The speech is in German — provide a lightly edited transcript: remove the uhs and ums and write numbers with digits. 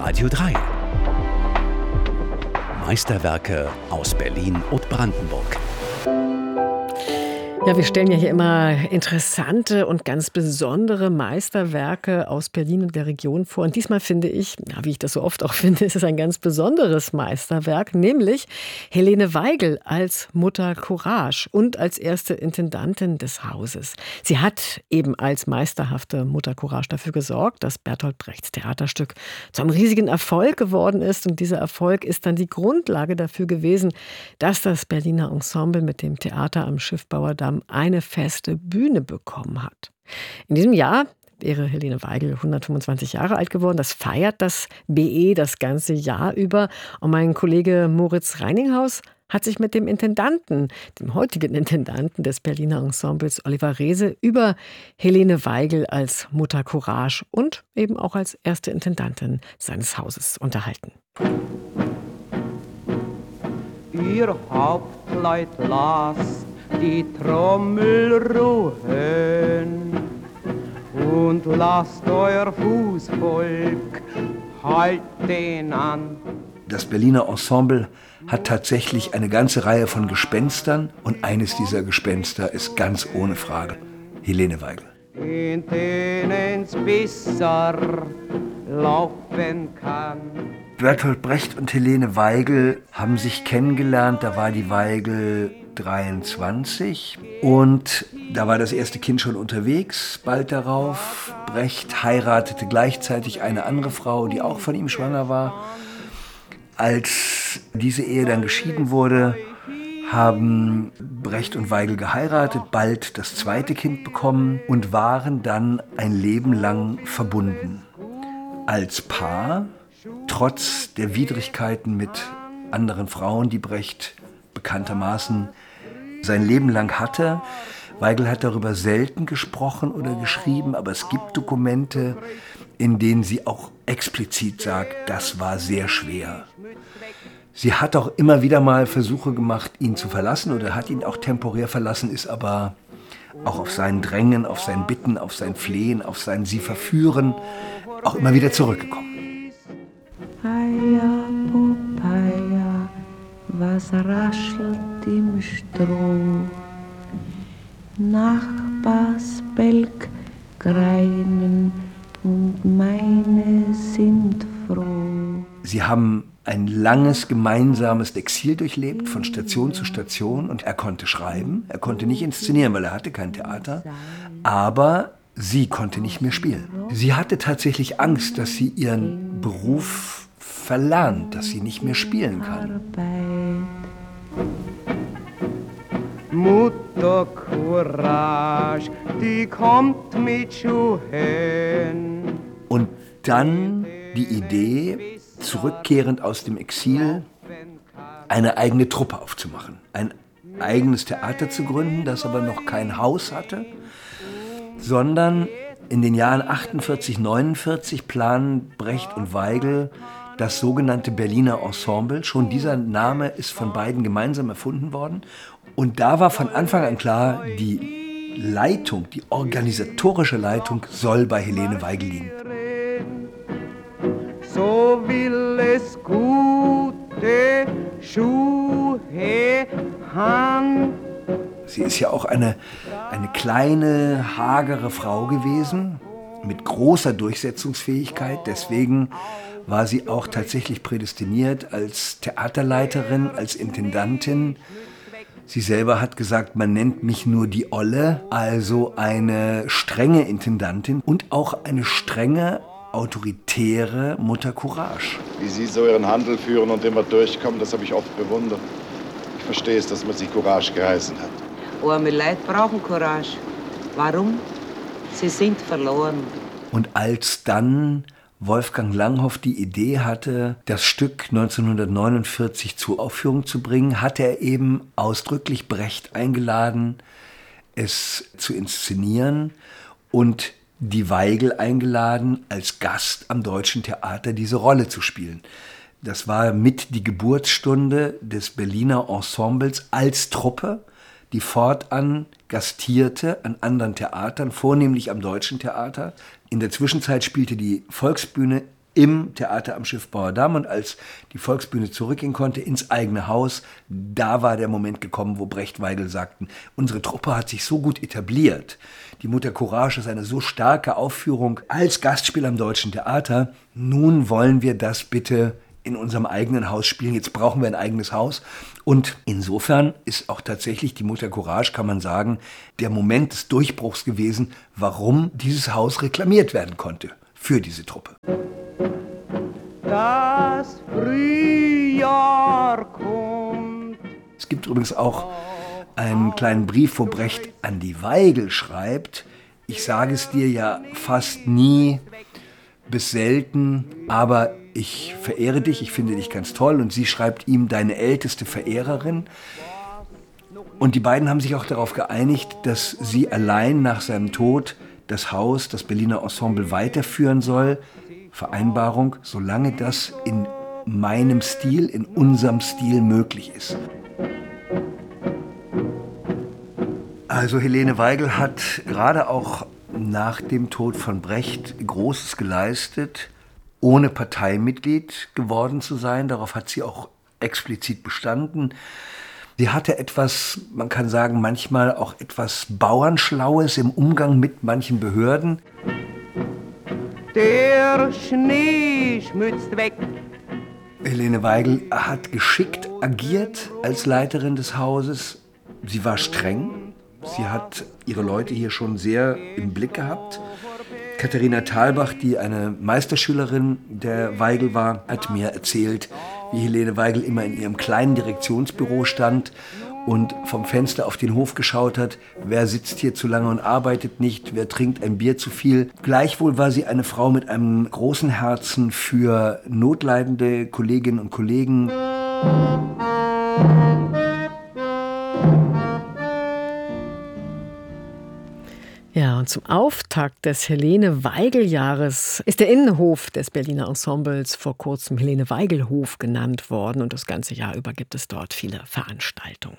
Radio 3. Meisterwerke aus Berlin und Brandenburg. Ja, wir stellen ja hier immer interessante und ganz besondere Meisterwerke aus Berlin und der Region vor. Und diesmal finde ich, ja, wie ich das so oft auch finde, ist es ein ganz besonderes Meisterwerk, nämlich Helene Weigel als Mutter Courage und als erste Intendantin des Hauses. Sie hat eben als meisterhafte Mutter Courage dafür gesorgt, dass Bertolt Brechts Theaterstück zu einem riesigen Erfolg geworden ist. Und dieser Erfolg ist dann die Grundlage dafür gewesen, dass das Berliner Ensemble mit dem Theater am Schiffbauerdamm eine feste Bühne bekommen hat. In diesem Jahr wäre Helene Weigel 125 Jahre alt geworden. Das feiert das BE das ganze Jahr über. Und mein Kollege Moritz Reininghaus hat sich mit dem Intendanten, dem heutigen Intendanten des Berliner Ensembles, Oliver Reese, über Helene Weigel als Mutter Courage und eben auch als erste Intendantin seines Hauses unterhalten. Ihr Hauptleut lasst die Trommel ruhen und lasst euer Fußvolk halten an. Das Berliner Ensemble hat tatsächlich eine ganze Reihe von Gespenstern und eines dieser Gespenster ist ganz ohne Frage Helene Weigel. In denen's besser laufen kann. Bertolt Brecht und Helene Weigel haben sich kennengelernt, da war die Weigel 23 und da war das erste Kind schon unterwegs. Bald darauf, Brecht heiratete gleichzeitig eine andere Frau, die auch von ihm schwanger war. Als diese Ehe dann geschieden wurde, haben Brecht und Weigel geheiratet, bald das zweite Kind bekommen und waren dann ein Leben lang verbunden. Als Paar, trotz der Widrigkeiten mit anderen Frauen, die Brecht bekanntermaßen sein Leben lang hatte. Weigel hat darüber selten gesprochen oder geschrieben, aber es gibt Dokumente, in denen sie auch explizit sagt, das war sehr schwer. Sie hat auch immer wieder mal Versuche gemacht, ihn zu verlassen oder hat ihn auch temporär verlassen, ist aber auch auf seinen Drängen, auf sein Bitten, auf sein Flehen, auf sein Sie verführen auch immer wieder zurückgekommen. Paya, Popeye, was raschelt im Stroh? Nachbarsbälk greinen und meine sind froh. Sie haben ein langes gemeinsames Exil durchlebt, von Station zu Station, und er konnte schreiben, er konnte nicht inszenieren, weil er hatte kein Theater, aber sie konnte nicht mehr spielen. Sie hatte tatsächlich Angst, dass sie ihren Beruf verlernt, dass sie nicht mehr spielen kann. Mutter Courage, die kommt mit Schuhen. Und dann die Idee, zurückkehrend aus dem Exil, eine eigene Truppe aufzumachen. Ein eigenes Theater zu gründen, das aber noch kein Haus hatte, sondern in den Jahren 48, 49 planen Brecht und Weigel das sogenannte Berliner Ensemble. Schon dieser Name ist von beiden gemeinsam erfunden worden. Und da war von Anfang an klar, die Leitung, die organisatorische Leitung soll bei Helene Weigel liegen. So will es gute Schuhe haben. Sie ist ja auch eine kleine, hagere Frau gewesen, mit großer Durchsetzungsfähigkeit. Deswegen war sie auch tatsächlich prädestiniert als Theaterleiterin, als Intendantin. Sie selber hat gesagt, man nennt mich nur die Olle, also eine strenge Intendantin und auch eine strenge, autoritäre Mutter Courage. Wie Sie so Ihren Handel führen und immer durchkommen, das habe ich oft bewundert. Ich verstehe es, dass man Sie Courage geheißen hat. Arme Leute brauchen Courage. Warum? Sie sind verloren. Und als dann Wolfgang Langhoff die Idee hatte, das Stück 1949 zur Aufführung zu bringen, hat er eben ausdrücklich Brecht eingeladen, es zu inszenieren und die Weigel eingeladen, als Gast am Deutschen Theater diese Rolle zu spielen. Das war mit die Geburtsstunde des Berliner Ensembles als Truppe, die fortan gastierte an anderen Theatern, vornehmlich am Deutschen Theater. In der Zwischenzeit spielte die Volksbühne im Theater am Schiffbauer Damm. Und als die Volksbühne zurückgehen konnte ins eigene Haus, da war der Moment gekommen, wo Brecht Weigel sagten, unsere Truppe hat sich so gut etabliert. Die Mutter Courage ist eine so starke Aufführung als Gastspiel am Deutschen Theater. Nun wollen wir das bitte in unserem eigenen Haus spielen. Jetzt brauchen wir ein eigenes Haus. Und insofern ist auch tatsächlich die Mutter Courage, kann man sagen, der Moment des Durchbruchs gewesen, warum dieses Haus reklamiert werden konnte für diese Truppe. Das Frühjahr kommt. Es gibt übrigens auch einen kleinen Brief, wo Brecht an die Weigel schreibt. Ich sage es dir ja fast nie bis selten, aber ich verehre dich, ich finde dich ganz toll. Und sie schreibt ihm, deine älteste Verehrerin. Und die beiden haben sich auch darauf geeinigt, dass sie allein nach seinem Tod das Haus, das Berliner Ensemble weiterführen soll. Vereinbarung, solange das in meinem Stil, in unserem Stil möglich ist. Also Helene Weigel hat gerade auch nach dem Tod von Brecht Großes geleistet, ohne Parteimitglied geworden zu sein. Darauf hat sie auch explizit bestanden. Sie hatte etwas, man kann sagen, manchmal auch etwas Bauernschlaues im Umgang mit manchen Behörden. Der Schnee schmützt weg. Helene Weigel hat geschickt agiert als Leiterin des Hauses. Sie war streng. Sie hat ihre Leute hier schon sehr im Blick gehabt. Katharina Thalbach, die eine Meisterschülerin der Weigel war, hat mir erzählt, wie Helene Weigel immer in ihrem kleinen Direktionsbüro stand und vom Fenster auf den Hof geschaut hat. Wer sitzt hier zu lange und arbeitet nicht? Wer trinkt ein Bier zu viel? Gleichwohl war sie eine Frau mit einem großen Herzen für notleidende Kolleginnen und Kollegen. Ja, und zum Auftakt des Helene-Weigel-Jahres ist der Innenhof des Berliner Ensembles vor kurzem Helene-Weigel-Hof genannt worden. Und das ganze Jahr über gibt es dort viele Veranstaltungen.